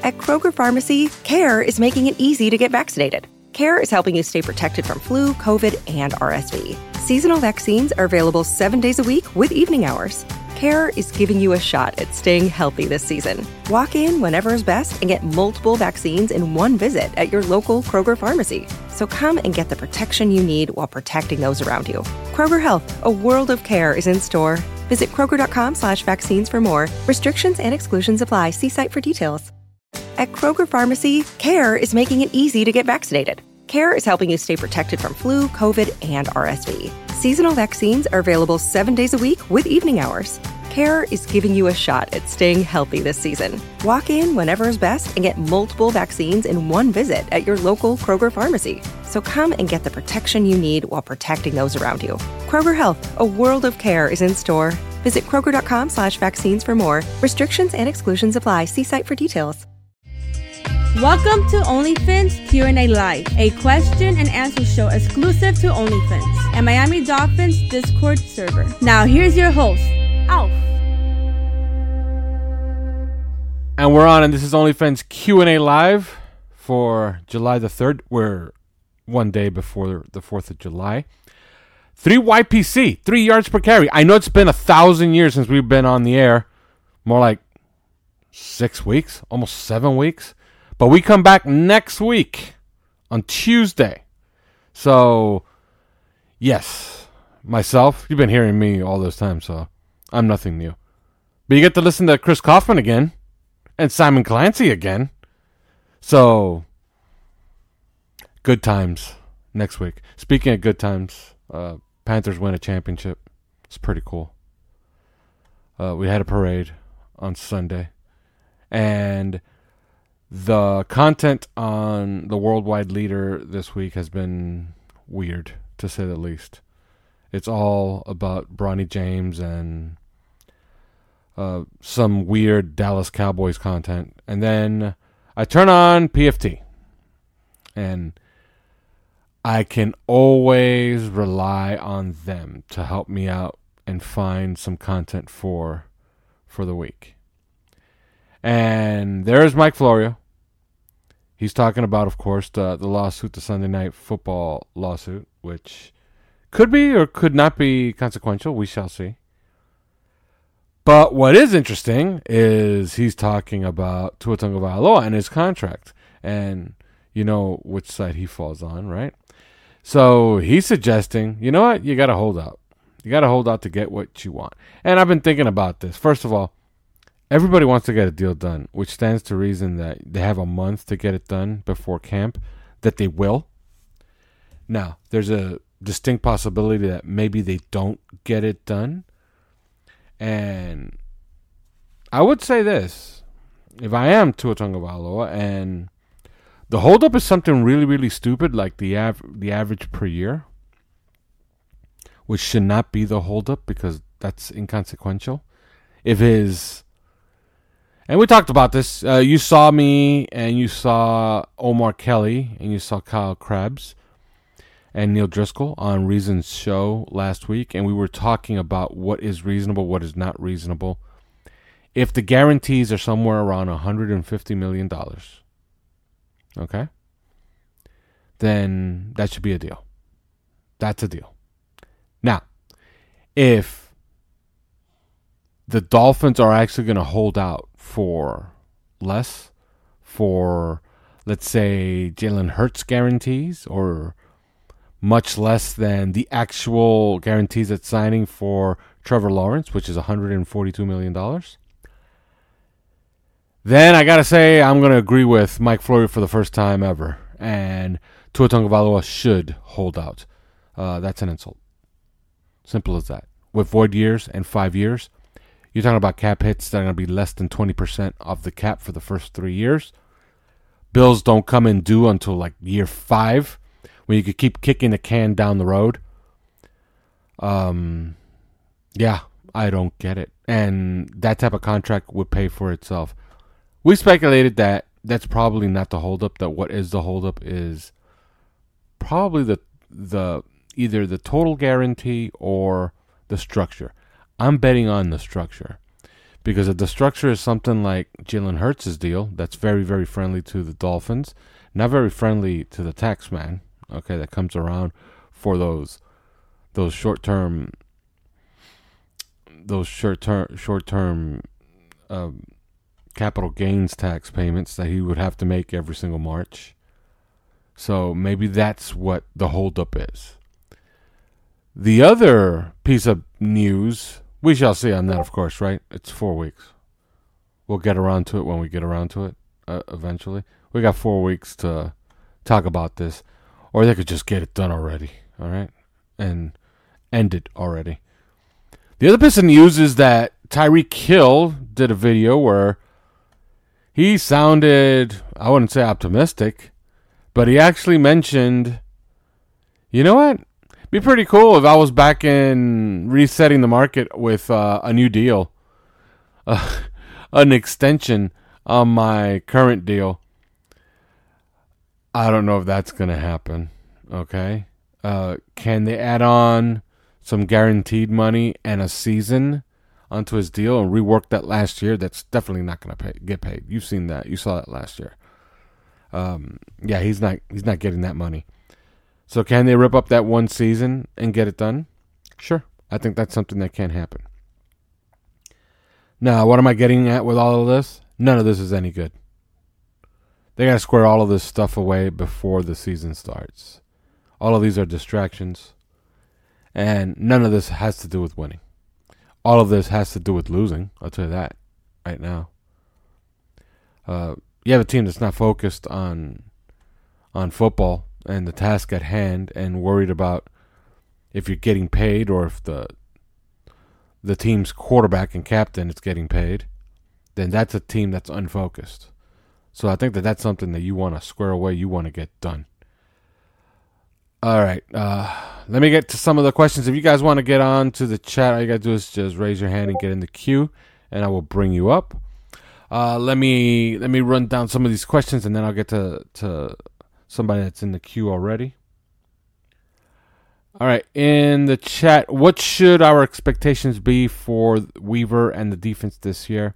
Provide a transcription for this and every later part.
At Kroger Pharmacy, CARE is making it easy to get vaccinated. CARE is helping you stay protected from flu, COVID, and RSV. Seasonal vaccines are available 7 days a week with evening hours. CARE is giving you a shot at staying healthy this season. Walk in whenever is best and get multiple vaccines in one visit at your local Kroger Pharmacy. So come and get the protection you need while protecting those around you. Kroger Health, a world of care is in store. Visit Kroger.com/vaccines for more. Restrictions and exclusions apply. See site for details. At Kroger Pharmacy, CARE is making it easy to get vaccinated. CARE is helping you stay protected from flu, COVID, and RSV. Seasonal vaccines are available 7 days a week with evening hours. CARE is giving you a shot at staying healthy this season. Walk in whenever is best and get multiple vaccines in one visit at your local Kroger Pharmacy. So come and get the protection you need while protecting those around you. Kroger Health, a world of care is in store. Visit Kroger.com/vaccines for more. Restrictions and exclusions apply. See site for details. Welcome to OnlyFins Q&A Live, a question and answer show exclusive to OnlyFins and Miami Dolphins Discord server. Now here's your host, Alf. And we're on, and this is OnlyFans Q&A Live for July the 3rd. We're one day before the 4th of July. 3 YPC, 3 yards per carry. I know it's been 1,000 years since we've been on the air. More like 6 weeks, almost 7 weeks. But we come back next week on Tuesday. So, yes, myself, you've been hearing me all this time, so I'm nothing new. But you get to listen to Chris Kaufman again and Simon Clancy again. So, good times next week. Speaking of good times, Panthers win a championship. It's pretty cool. We had a parade on Sunday. And the content on the Worldwide Leader this week has been weird, to say the least. It's all about Bronny James and some weird Dallas Cowboys content. And then I turn on PFT. And I can always rely on them to help me out and find some content for the week. And there's Mike Florio. He's talking about, of course, the lawsuit, the Sunday Night Football lawsuit, which could be or could not be consequential. We shall see. But what is interesting is he's talking about Tua Tagovailoa and his contract. And you know which side he falls on, right? So he's suggesting, you know what? You got to hold out. You got to hold out to get what you want. And I've been thinking about this. First of all, everybody wants to get a deal done, which stands to reason that they have a month to get it done before camp, that they will. Now, there's a distinct possibility that maybe they don't get it done. And I would say this. If I am Tua Tagovailoa and the holdup is something really, really stupid, like the average per year, which should not be the holdup because that's inconsequential. If his... And we talked about this. You saw me, and you saw Omar Kelly, and you saw Kyle Krabs and Neil Driscoll on Reason's show last week, and we were talking about what is reasonable, what is not reasonable. If the guarantees are somewhere around $150 million, okay, then that should be a deal. That's a deal. Now, if the Dolphins are actually going to hold out for less, for, let's say, Jalen Hurts guarantees, or much less than the actual guarantees at signing for Trevor Lawrence, which is $142 million, then I got to say I'm going to agree with Mike Florio for the first time ever. And Tua Tagovailoa should hold out. That's an insult. Simple as that. With void years and 5 years, you're talking about cap hits that are going to be less than 20% of the cap for the first 3 years. Bills don't come in due until like year 5, when you could keep kicking the can down the road. Yeah, I don't get it. And that type of contract would pay for itself. We speculated that that's probably not the holdup, that what is the holdup is probably the either the total guarantee or the structure. I'm betting on the structure Because if the structure is something like Jalen Hurts' deal, that's very, very friendly to the Dolphins, not very friendly to the tax man, okay, that comes around for those short-term capital gains tax payments that he would have to make every single March. So maybe that's what the holdup is. The other piece of news, we shall see on that, of course, right? It's 4 weeks. We'll get around to it when we get around to it eventually. We got 4 weeks to talk about this, or they could just get it done already, all right? And end it already. The other piece of news is that Tyreek Hill did a video where he sounded, I wouldn't say optimistic, but he actually mentioned, you know what? It'd be pretty cool if I was back in resetting the market with a new deal, an extension on my current deal. I don't know if that's going to happen, okay? Can they add on some guaranteed money and a season onto his deal and rework that last year? That's definitely not going to get paid. You've seen that. You saw that last year. Yeah, he's not getting that money. So can they rip up that one season and get it done? Sure. I think that's something that can happen. Now, what am I getting at with all of this? None of this is any good. They got to square all of this stuff away before the season starts. All of these are distractions. And none of this has to do with winning. All of this has to do with losing. I'll tell you that right now. You have a team that's not focused on football and the task at hand and worried about if you're getting paid or if the team's quarterback and captain is getting paid, then that's a team that's unfocused. So I think that's something that you want to square away, you want to get done. All right, let me get to some of the questions. If you guys want to get on to the chat, all you got to do is just raise your hand and get in the queue, and I will bring you up. Let me run down some of these questions, and then I'll get to somebody that's in the queue already. All right, in the chat, what should our expectations be for Weaver and the defense this year?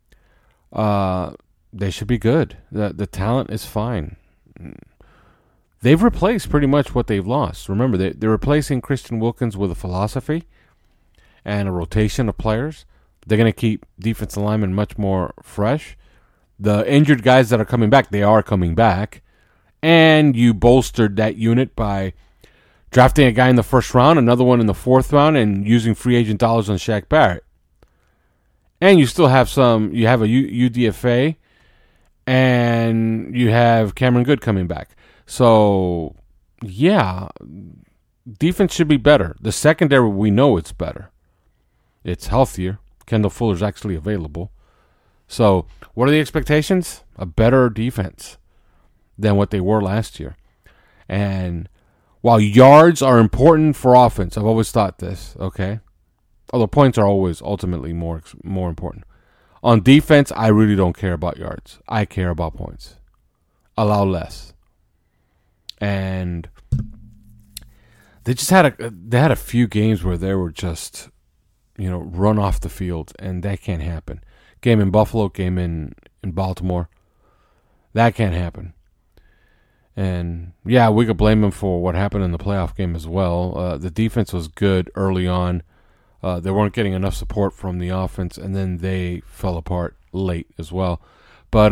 They should be good. The talent is fine. They've replaced pretty much what they've lost. Remember, they're replacing Christian Wilkins with a philosophy and a rotation of players. They're going to keep defensive linemen much more fresh. The injured guys that are coming back, they are coming back. And you bolstered that unit by drafting a guy in the first round, another one in the fourth round, and using free agent dollars on Shaq Barrett. And you still have you have a UDFA, and you have Cameron Good coming back. So, yeah, defense should be better. The secondary, we know it's better. It's healthier. Kendall Fuller's actually available. So, what are the expectations? A better defense than what they were last year. And while yards are important for offense, I've always thought this, okay? Although points are always ultimately more important. On defense, I really don't care about yards. I care about points. Allow less. And they just had a few games where they were just, run off the field, and that can't happen. Game in Buffalo, game in Baltimore, that can't happen. And yeah, we could blame them for what happened in the playoff game as well. The defense was good early on. They weren't getting enough support from the offense, and then they fell apart late as well. But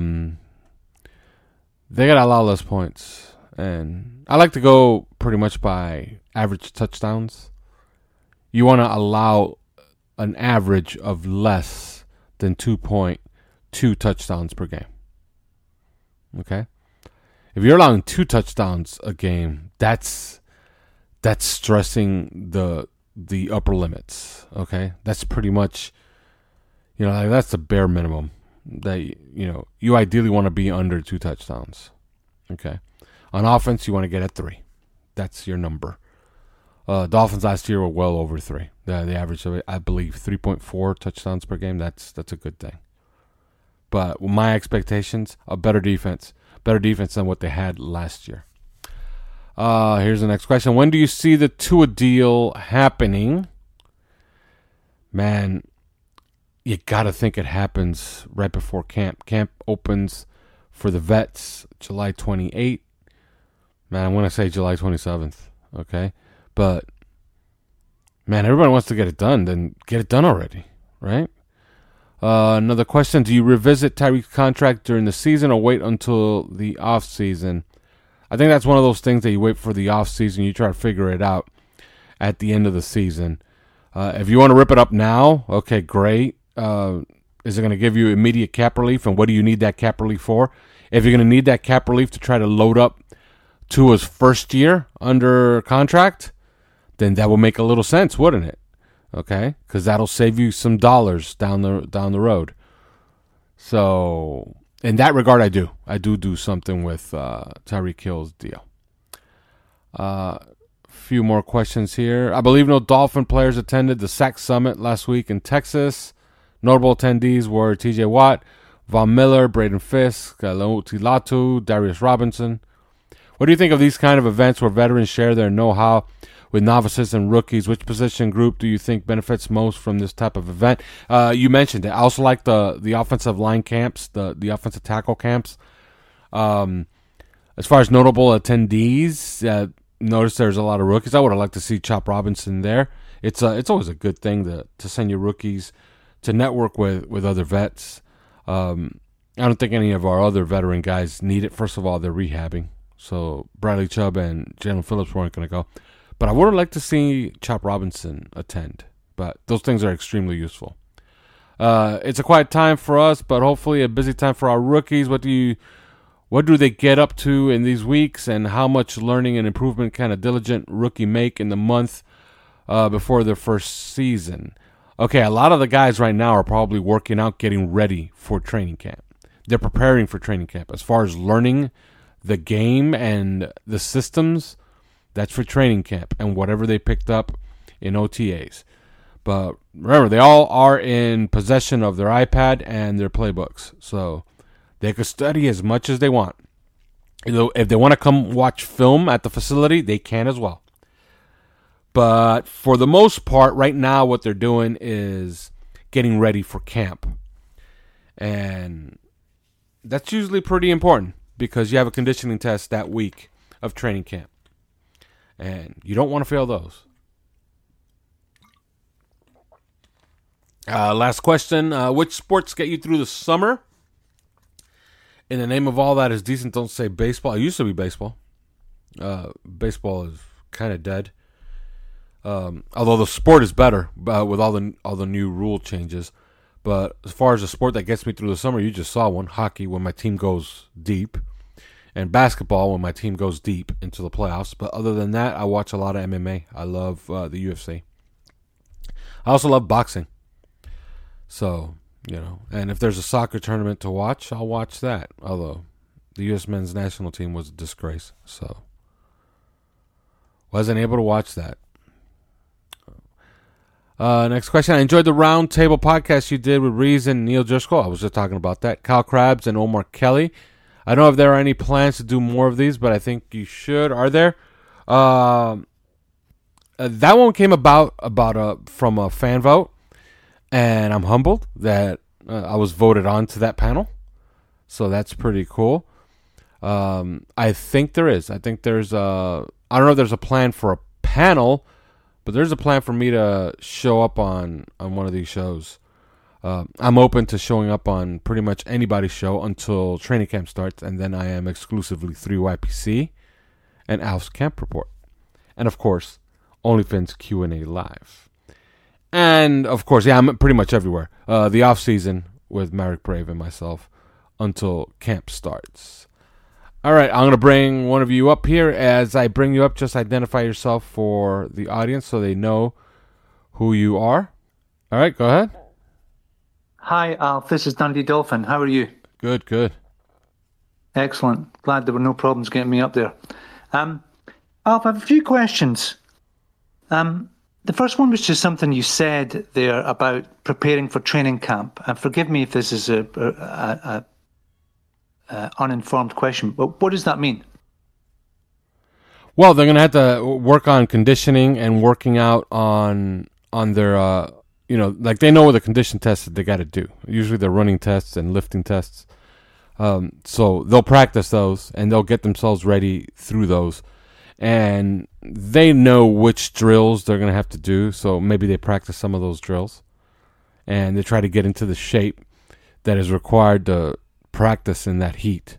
they got a lot less points. And I like to go pretty much by average touchdowns. You want to allow an average of less than 2.2 touchdowns per game. Okay? If you're allowing 2 touchdowns a game, that's stressing the upper limits. Okay? That's pretty much, that's the bare minimum that you ideally want to be under 2 touchdowns. Okay? On offense, you want to get at 3. That's your number. Dolphins last year were well over 3. The average of it, I believe, 3.4 touchdowns per game. That's a good thing. But my expectations, a better defense than what they had last year. Here's the next question. When do you see the Tua deal happening? Man, you got to think it happens right before camp. Camp opens for the vets July 28th. Man, I'm going to say July 27th, okay? But, man, everybody wants to get it done. Then get it done already, right? Another question. Do you revisit Tyreek's contract during the season or wait until the off season? I think that's one of those things that you wait for the off season. You try to figure it out at the end of the season. If you want to rip it up now, okay, great. Is it going to give you immediate cap relief? And what do you need that cap relief for? If you're going to need that cap relief to try to load up Tua's first year under contract, then that will make a little sense, wouldn't it? Okay, because that'll save you some dollars down the road. So, in that regard, I do something with Tyreek Hill's deal. Few more questions here. I believe no Dolphin players attended the SAC Summit last week in Texas. Notable attendees were T.J. Watt, Von Miller, Braden Fisk, Lauti Latu, Darius Robinson. What do you think of these kind of events where veterans share their know-how with novices and rookies? Which position group do you think benefits most from this type of event? You mentioned it. I also like the offensive line camps, the offensive tackle camps. As far as notable attendees, notice there's a lot of rookies. I would have liked to see Chop Robinson there. It's always a good thing to send your rookies to network with other vets. I don't think any of our other veteran guys need it. First of all, they're rehabbing. So Bradley Chubb and Jalen Phillips weren't going to go. But I would have liked to see Chop Robinson attend. But those things are extremely useful. It's a quiet time for us, but hopefully a busy time for our rookies. What do they get up to in these weeks, and how much learning and improvement can a diligent rookie make in the month before their first season? Okay, a lot of the guys right now are probably working out, getting ready for training camp. They're preparing for training camp. As far as learning the game and the systems, that's for training camp and whatever they picked up in OTAs. But remember, they all are in possession of their iPad and their playbooks. So they could study as much as they want. If they want to come watch film at the facility, they can as well. But for the most part, right now, what they're doing is getting ready for camp. And that's usually pretty important because you have a conditioning test that week of training camp. And you don't want to fail those. Last question. Which sports get you through the summer? In the name of all that is decent, don't say baseball. It used to be baseball. Baseball is kind of dead. Although the sport is better with all the new rule changes. But as far as the sport that gets me through the summer, you just saw one. Hockey, when my team goes deep. And basketball, when my team goes deep into the playoffs. But other than that, I watch a lot of MMA. I love the UFC. I also love boxing. So, and if there's a soccer tournament to watch, I'll watch that. Although the U.S. men's national team was a disgrace. So, wasn't able to watch that. Next question. I enjoyed the round table podcast you did with Reese and Neil Driscoll. I was just talking about that. Kyle Krabs and Omar Kelly. I don't know if there are any plans to do more of these, but I think you should. Are there? That one came about from a fan vote, and I'm humbled that I was voted on to that panel. So that's pretty cool. I think there is. I think there's I don't know if there's a plan for a panel, but there's a plan for me to show up on one of these shows. I'm open to showing up on pretty much anybody's show until training camp starts, and then I am exclusively 3YPC and Alf's Camp Report. And, of course, OnlyFins Q&A Live. And, of course, I'm pretty much everywhere. The off-season with Marek Brave and myself until camp starts. All right, I'm going to bring one of you up here. As I bring you up, just identify yourself for the audience so they know who you are. All right, go ahead. Hi, Alf. This is Dundee Dolphin. How are you? Good. Excellent. Glad there were no problems getting me up there. Alf, I have a few questions. The first one was just something you said there about preparing for training camp. And forgive me if this is a uninformed question, but what does that mean? Well, they're going to have to work on conditioning and working out on their like they know what the condition tests that they got to do. Usually they're running tests and lifting tests. So they'll practice those and they'll get themselves ready through those. And they know which drills they're going to have to do. So maybe they practice some of those drills. And they try to get into the shape that is required to practice in that heat.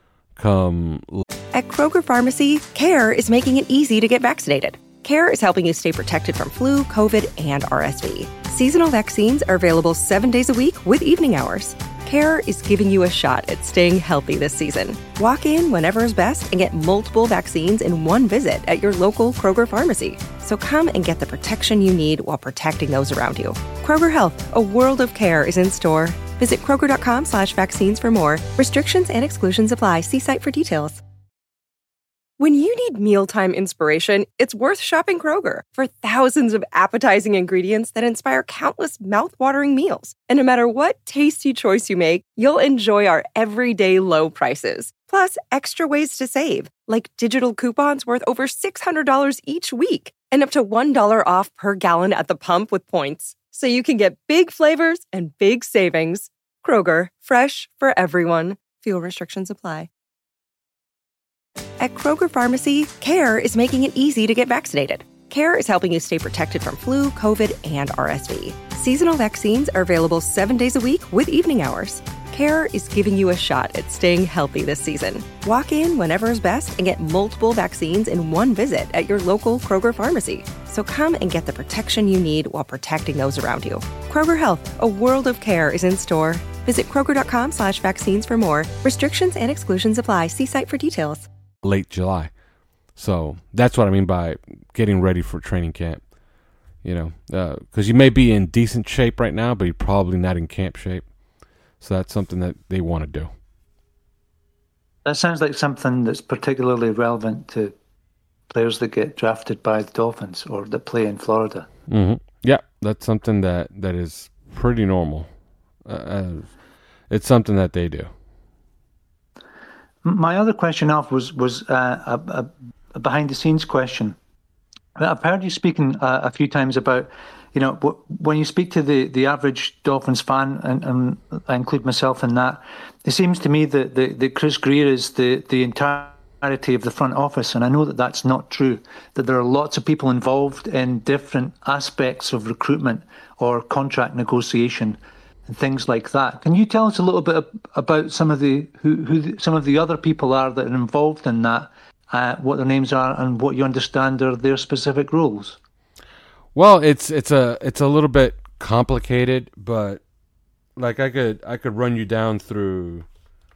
At Kroger Pharmacy, CARE is making it easy to get vaccinated. CARE is helping you stay protected from flu, COVID, and RSV. Seasonal vaccines are available 7 days a week with evening hours. CARE is giving you a shot at staying healthy this season. Walk in whenever is best and get multiple vaccines in one visit at your local Kroger Pharmacy. So come and get the protection you need while protecting those around you. Kroger Health, a world of care is in store. Visit Kroger.com/vaccines for more. Restrictions and exclusions apply. See site for details. When you need mealtime inspiration, it's worth shopping Kroger for thousands of appetizing ingredients that inspire countless mouth-watering meals. And no matter what tasty choice you make, you'll enjoy our everyday low prices. Plus, extra ways to save, like digital coupons worth over $600 each week and up to $1 off per gallon at the pump with points. So you can get big flavors and big savings. Kroger, fresh for everyone. Fuel restrictions apply. At Kroger Pharmacy, CARE is making it easy to get vaccinated. CARE is helping you stay protected from flu, COVID, and RSV. Seasonal vaccines are available 7 days a week with evening hours. CARE is giving you a shot at staying healthy this season. Walk in whenever is best and get multiple vaccines in one visit at your local Kroger Pharmacy. So come and get the protection you need while protecting those around you. Kroger Health, a world of care is in store. Visit Kroger.com/vaccines for more. Restrictions and exclusions apply. See site for details. Late July. So that's what I mean by getting ready for training camp. Because you may be in decent shape right now, but you're probably not in camp shape. So that's something that they want to do. That sounds like something that's particularly relevant to players that get drafted by the Dolphins or that play in Florida. Mm-hmm. Yeah, that's something that is pretty normal. It's something that they do. My other question, Alf, was a behind-the-scenes question. I've heard you speaking a few times about, when you speak to the average Dolphins fan, and I include myself in that, it seems to me that Chris Grier is the entirety of the front office, and I know that that's not true, that there are lots of people involved in different aspects of recruitment or contract negotiation and things like that. Can you tell us a little bit about some of the who some of the other people are that are involved in that, what their names are, and what you understand are their specific roles? Well, it's a little bit complicated, but like I could run you down through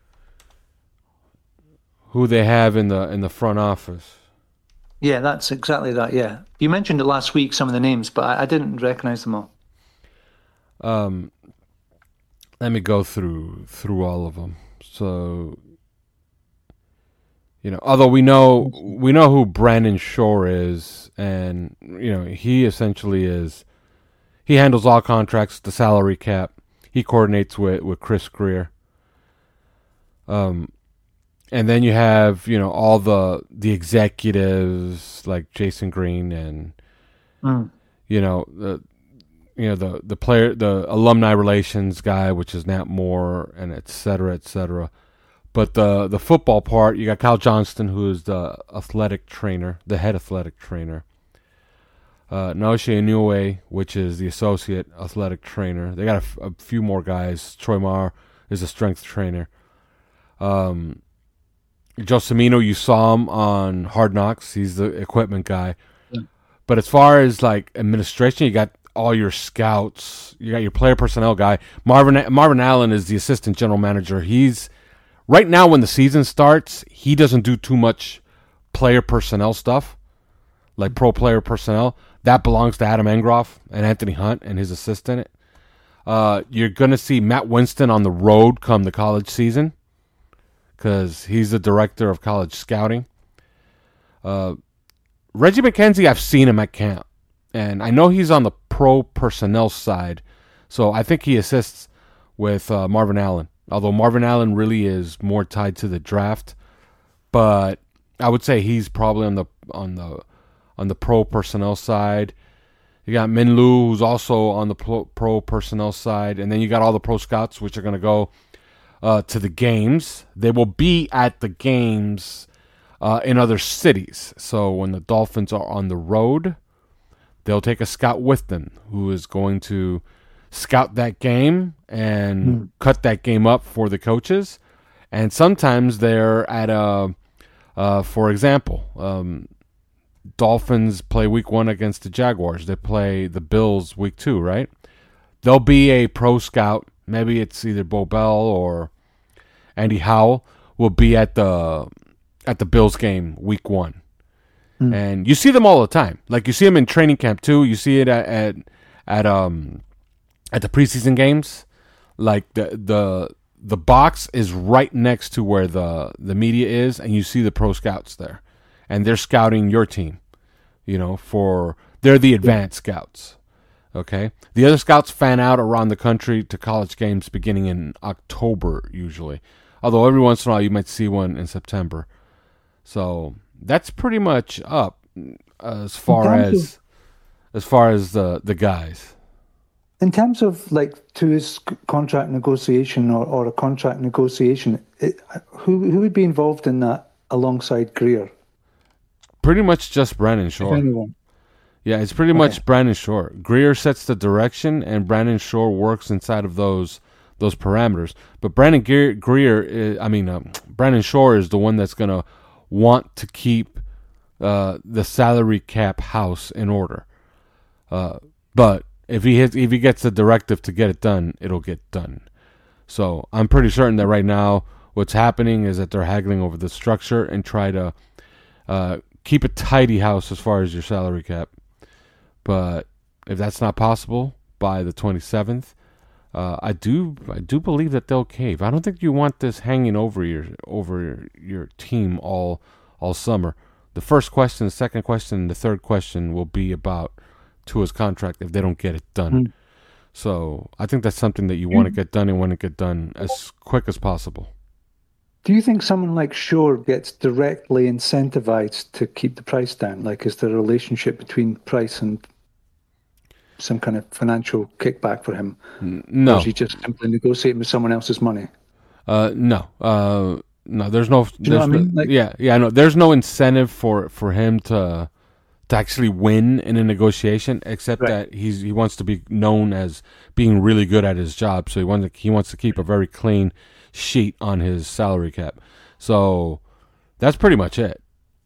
who they have in the front office. Yeah, that's exactly that. Yeah, you mentioned it last week, some of the names, but I didn't recognize them all. Let me go through all of them. So, although we know who Brandon Shore is, and he essentially he handles all contracts, the salary cap. He coordinates with Chris Grier. And then you have all the executives like Jason Green and the player, the alumni relations guy, which is Nat Moore, and et cetera, et cetera. But the football part, you got Kyle Johnston, who is the athletic trainer, the head athletic trainer. Naoshi Inoue, which is the associate athletic trainer. They got a few more guys. Troy Marr is a strength trainer. Joe Cimino, you saw him on Hard Knocks. He's the equipment guy. Yeah. But as far as like administration, you got all your scouts. You got your player personnel guy. Marvin Allen is the assistant general manager. He's right now when the season starts, he doesn't do too much player personnel stuff, like pro player personnel. That belongs to Adam Engroff and Anthony Hunt and his assistant. You're going to see Matt Winston on the road come the college season because he's the director of college scouting. Reggie McKenzie, I've seen him at camp. And I know he's on the pro personnel side, so I think he assists with Marvin Allen. Although Marvin Allen really is more tied to the draft, but I would say he's probably on the pro personnel side. You got Minlu, who's also on the pro personnel side, and then you got all the pro scouts, which are going to go to the games. They will be at the games in other cities. So when the Dolphins are on the road, they'll take a scout with them who is going to scout that game and cut that game up for the coaches. And sometimes they're at for example, Dolphins play week 1 against the Jaguars. They play the Bills week 2, right? There'll be a pro scout. Maybe it's either Bo Bell or Andy Howell will be at the Bills game week 1. And you see them all the time. Like you see them in training camp too. You see it at the preseason games. Like the box is right next to where the media is, and you see the pro scouts there. And they're scouting your team, they're the advanced scouts, okay? The other scouts fan out around the country to college games beginning in October, usually. Although every once in a while you might see one in September. So that's pretty much up as far as the guys. In terms of, like, to his contract negotiation or a contract negotiation, who would be involved in that alongside Greer? Pretty much just Brandon Shore. Anyone. Yeah, it's pretty much Brandon Shore. Greer sets the direction, and Brandon Shore works inside of those parameters. But Brandon Shore is the one that's going to want to keep the salary cap house in order. But if he gets the directive to get it done, it'll get done. So I'm pretty certain that right now what's happening is that they're haggling over the structure and try to keep a tidy house as far as your salary cap. But if that's not possible by the 27th, I do believe that they'll cave. I don't think you want this hanging over your team all summer. The first question, the second question, and the third question will be about Tua's contract if they don't get it done. So I think that's something that you want to get done and want to get done as quick as possible. Do you think someone like Shore gets directly incentivized to keep the price down? Like, is there a relationship between price and some kind of financial kickback for him? No. Or is he just simply negotiating with someone else's money? No. No, there's no... Do you know what I mean? Like, no. There's no incentive for him to actually win in a negotiation, except that he wants to be known as being really good at his job. So he wants to keep a very clean sheet on his salary cap. So that's pretty much it,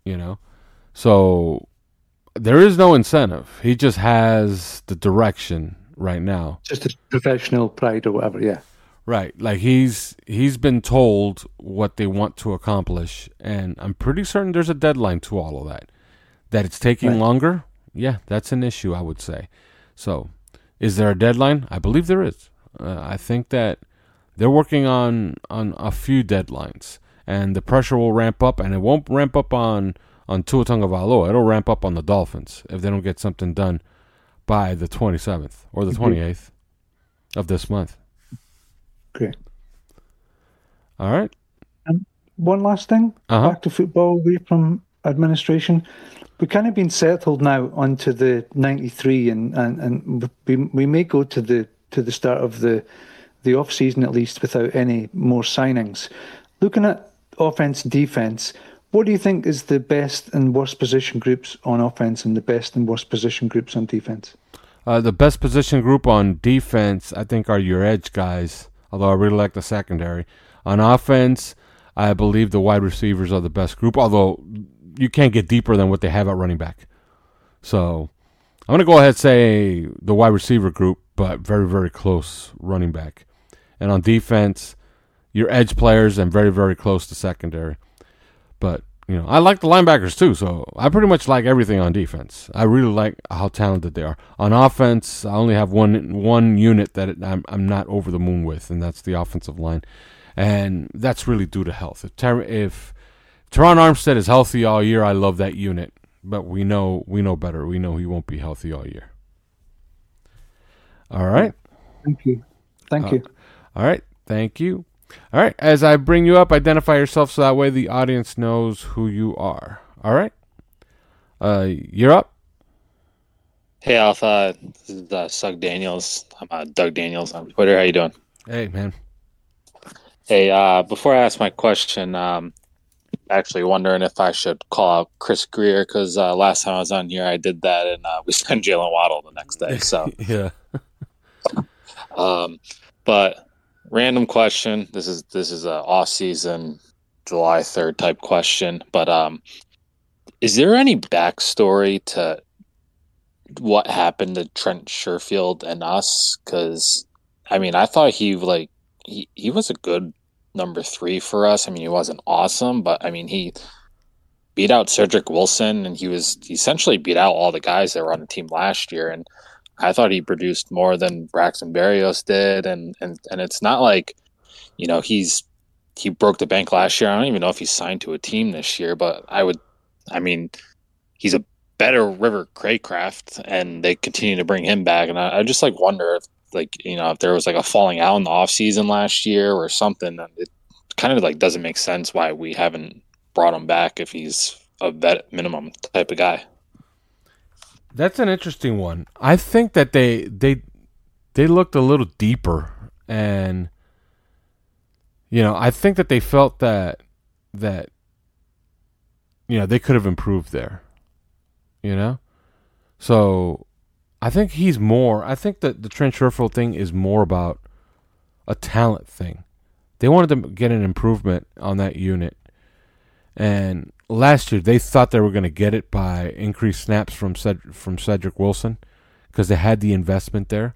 So there is no incentive. He just has the direction right now. Just his professional pride or whatever, yeah. Right. Like he's been told what they want to accomplish, and I'm pretty certain there's a deadline to all of that. That it's taking longer, yeah, that's an issue, I would say. So is there a deadline? I believe there is. I think that they're working on a few deadlines, and the pressure will ramp up, and it won't ramp up on Tua Tagovailoa. It'll ramp up on the Dolphins if they don't get something done by the 27th or the 28th of this month. Great. All right. And one last thing, back to football, away from administration. We've kind of been settled now onto the 93, and we may go to the start of the off season at least without any more signings. Looking at offense, defense, what do you think is the best and worst position groups on offense and the best and worst position groups on defense? The best position group on defense, I think, are your edge guys, although I really like the secondary. On offense, I believe the wide receivers are the best group, although you can't get deeper than what they have at running back. So I'm going to go ahead and say the wide receiver group, but very, very close running back. And on defense, your edge players and very, very close to secondary. But, I like the linebackers too, so I pretty much like everything on defense. I really like how talented they are. On offense, I only have one unit that I'm not over the moon with, and that's the offensive line. And that's really due to health. If Teron Armstead is healthy all year, I love that unit. But we know better. We know he won't be healthy all year. All right. Thank you. All right. Thank you. All right. As I bring you up, identify yourself so that way the audience knows who you are. All right. You're up. Hey Alpha, this is Sug Daniels. I'm Doug Daniels on Twitter. How you doing? Hey, man. Hey, before I ask my question, actually wondering if I should call out Chris Greer because last time I was on here, I did that, and we sent Jalen Waddle the next day. So, Yeah. but random question. This is a off season July 3rd type question. But is there any backstory to what happened to Trent Sherfield and us? Because I mean, I thought he was a good number 3 for us. I mean, he wasn't awesome, but I mean, he beat out Cedric Wilson, and he essentially beat out all the guys that were on the team last year. And I thought he produced more than Braxton Berrios did. And it's not like, he broke the bank last year. I don't even know if he's signed to a team this year, but I mean, he's a better River Craycraft, and they continue to bring him back. And I just wonder if there was a falling out in the off season last year or something. It kind of doesn't make sense why we haven't brought him back if he's a vet minimum type of guy. That's an interesting one. I think that they looked a little deeper, and I think that they felt that they could have improved there. So I think I think that the Trent Sherfield thing is more about a talent thing. They wanted to get an improvement on that unit. And last year, they thought they were going to get it by increased snaps from Cedric Wilson because they had the investment there.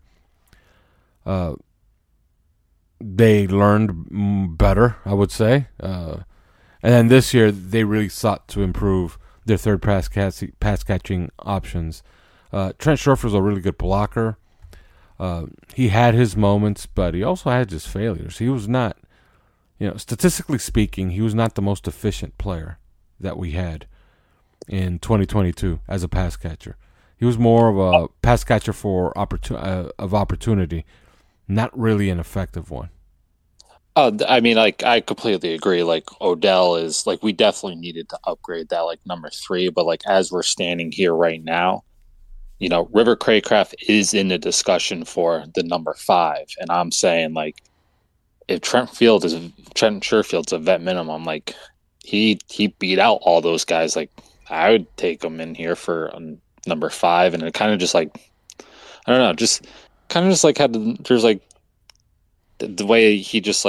They learned better, I would say. And then this year, they really sought to improve their third pass catching options. Trent Sherfield's a really good blocker. He had his moments, but he also had his failures. He was not, statistically speaking, he was not the most efficient player that we had in 2022 as a pass catcher. He was more of a pass catcher of opportunity, not really an effective one. I mean, I completely agree. Odell is we definitely needed to upgrade that number 3, but as we're standing here right now, River Craycraft is in the discussion for the number 5, and I'm saying if Trent Sherfield's a vet minimum, he beat out all those guys. I would take him in here for number 5, and it kind of just I don't know, just kind of just had there's the way he just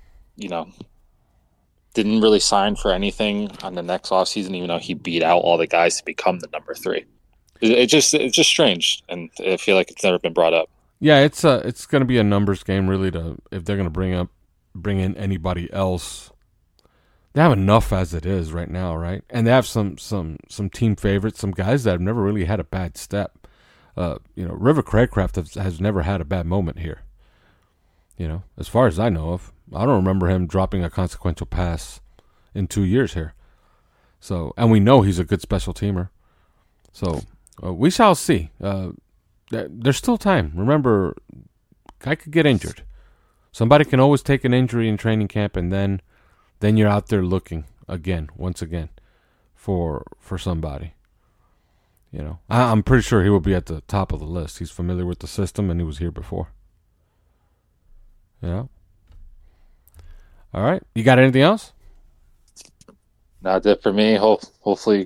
didn't really sign for anything on the next offseason, even though he beat out all the guys to become the number 3. It's just strange, and I feel like it's never been brought up. Yeah, it's going to be a numbers game, really. If they're going to bring in anybody else, they have enough as it is right now, right? And they have some team favorites, some guys that have never really had a bad step. River Craycraft has never had a bad moment here. As far as I know of, I don't remember him dropping a consequential pass in 2 years here. So, and we know he's a good special teamer. So, we shall see. There's still time. Remember, guy could get injured. Somebody can always take an injury in training camp, and then you're out there looking once again, for somebody. I'm pretty sure he will be at the top of the list. He's familiar with the system, and he was here before. Yeah. All right. You got anything else? Not that for me. Hopefully,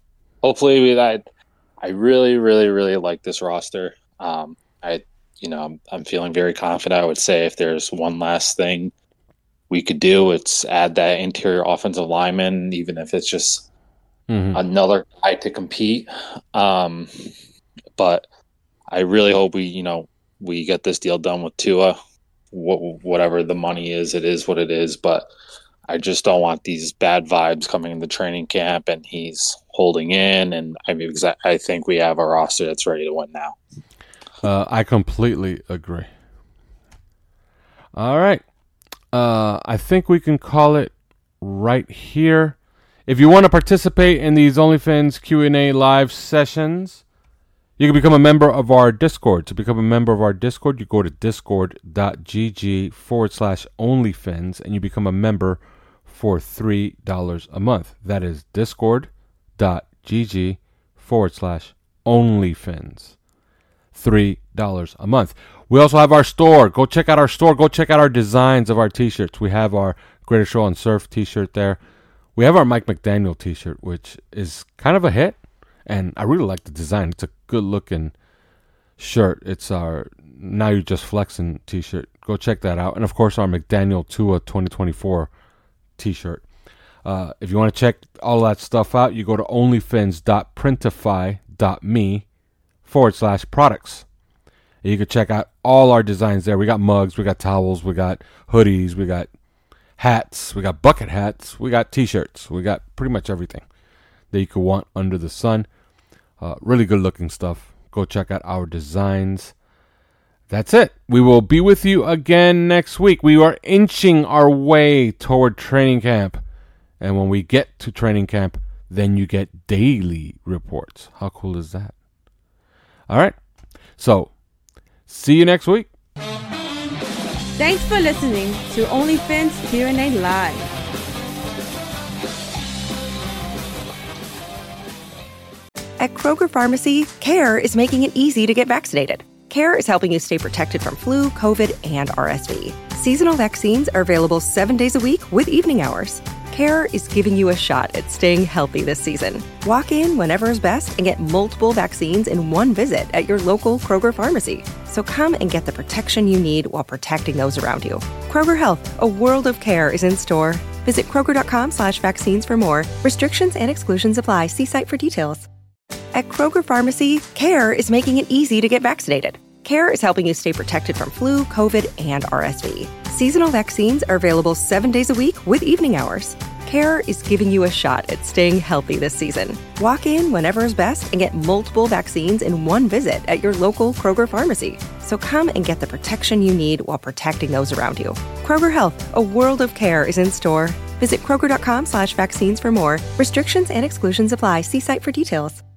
I really, really, really like this roster. I'm feeling very confident. I would say if there's one last thing we could do, it's add that interior offensive lineman, even if it's just another guy to compete. But I really hope we get this deal done with Tua. Whatever the money is, it is what it is. But I just don't want these bad vibes coming into training camp and he's holding in. And I think we have a roster that's ready to win now. I completely agree. All right. I think we can call it right here. If you want to participate in these OnlyFins Q&A live sessions, you can become a member of our Discord. To become a member of our Discord, you go to discord.gg/OnlyFins, and you become a member for $3 a month. That is discord.gg/OnlyFins. $3 a month. We also have our store. Go check out our store. Go check out our designs of our t-shirts. We have our Greatest Show on Surf t-shirt there. We have our Mike McDaniel t-shirt, which is kind of a hit, and I really like the design. It's a good looking shirt. It's our Now You Just Flexin' t-shirt. Go check that out. And of course our McDaniel Tua 2024 t-shirt. If you want to check all that stuff out, you go to onlyfins.printify.me/products. And you can check out all our designs there. We got mugs, we got towels, we got hoodies, we got hats, we got bucket hats, we got t-shirts, we got pretty much everything that you could want under the sun. Really good looking stuff. Go check out our designs. That's it. We will be with you again next week. We are inching our way toward training camp. And when we get to training camp, then you get daily reports. How cool is that? All right. So, see you next week. Thanks for listening to OnlyFins Q&A Live. At Kroger Pharmacy, CARE is making it easy to get vaccinated. CARE is helping you stay protected from flu, COVID, and RSV. Seasonal vaccines are available 7 days a week with evening hours. CARE is giving you a shot at staying healthy this season. Walk in whenever is best and get multiple vaccines in one visit at your local Kroger Pharmacy. So come and get the protection you need while protecting those around you. Kroger Health, a world of care, is in store. Visit Kroger.com/vaccines for more. Restrictions and exclusions apply. See site for details. At Kroger Pharmacy, CARE is making it easy to get vaccinated. CARE is helping you stay protected from flu, COVID, and RSV. Seasonal vaccines are available 7 days a week with evening hours. CARE is giving you a shot at staying healthy this season. Walk in whenever is best and get multiple vaccines in one visit at your local Kroger Pharmacy. So come and get the protection you need while protecting those around you. Kroger Health, a world of care, is in store. Visit Kroger.com/vaccines for more. Restrictions and exclusions apply. See site for details.